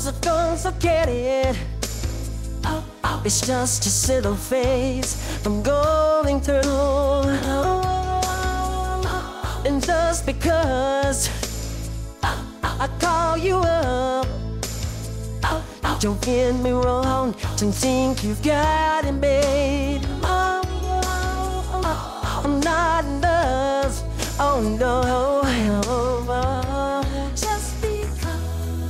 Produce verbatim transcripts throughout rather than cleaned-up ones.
So don't forget it. It's just a little phase I'm going through. And just because I call you up, don't get me wrong, don't think you've got it made. I'm not in love, oh no. Just because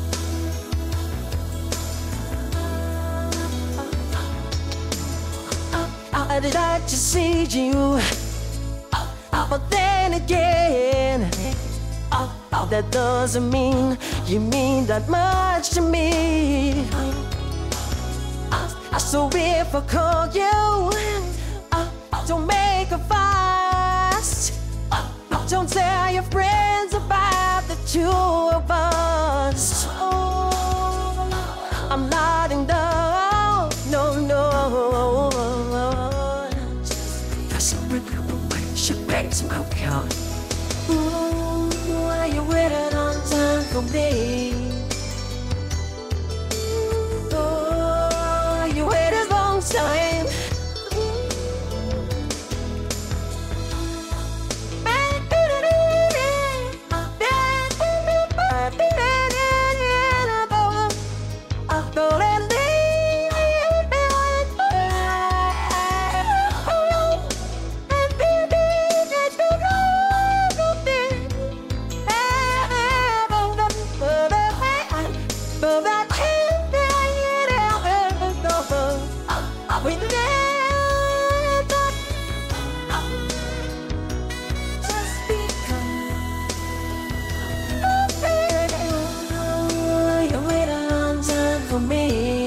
I'd like to see you, but then again, that doesn't mean you mean that much to me. So if I call you, don't make a fuss. Don't tell your friends about the two of us. I'm not in love, no, no. Cause I'm ripping away, she breaks my heart. Why you waiting on time for me? Oh, you waited a long time. For me,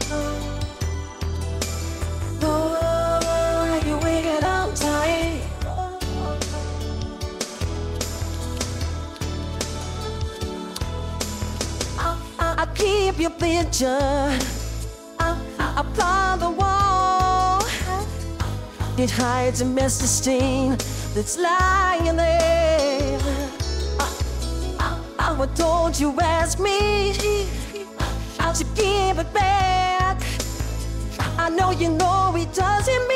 oh, you waited on time. I, I, I keep your picture up on the wall. It hides a messy stain that's lying there. I, I, I, don't you ask me to give it back. I know you know it doesn't mean